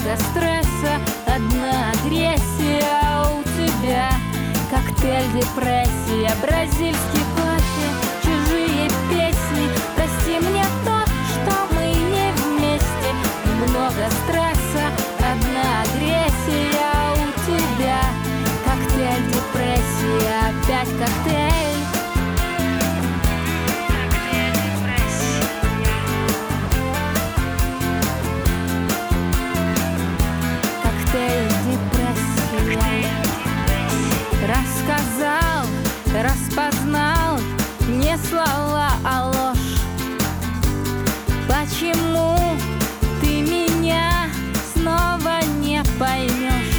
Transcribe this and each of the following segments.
много стресса, одна агрессия у тебя. Коктейль депрессия, бразильский кофе, чужие песни. Прости мне то, что мы не вместе. Много стресса, одна агрессия у тебя. Коктейль депрессия, опять коктейль. Рассказал, распознал не слова, а ложь. Почему ты меня снова не поймешь?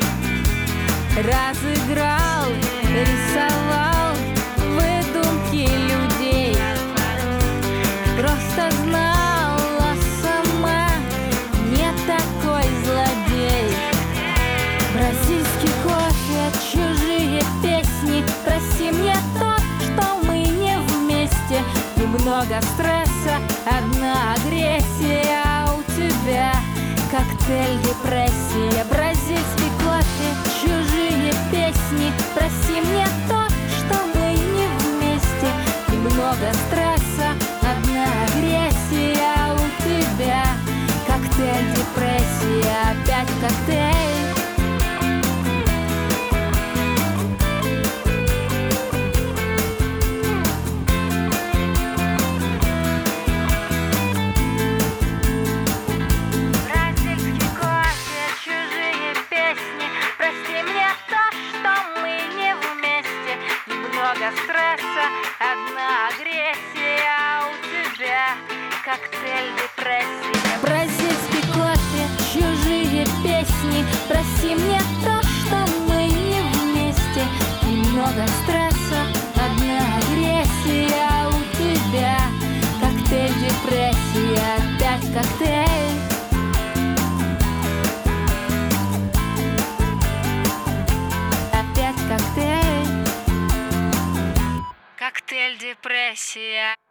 Разыграл, рисовал выдумки людей. Просто знала сама, не такой злодей. Бразильский кофе, чужие песни. Прости мне то, что мы не вместе. Немного стресса, одна агрессия у тебя. Коктейль депрессия, бразильский кофе, чужие песни. Прости мне то, что мы не вместе. Немного стресса, одна агрессия у тебя. Коктейль депрессия, опять коктейль. Много стресса, одна агрессия у тебя. Коктейль депрессия, бразильский кофе, чужие песни. Прости мне то, что мы не вместе. Немного стресса, одна агрессия у тебя. Коктейль депрессия, опять коктейль. Опять коктейль. Коктейль депрессия.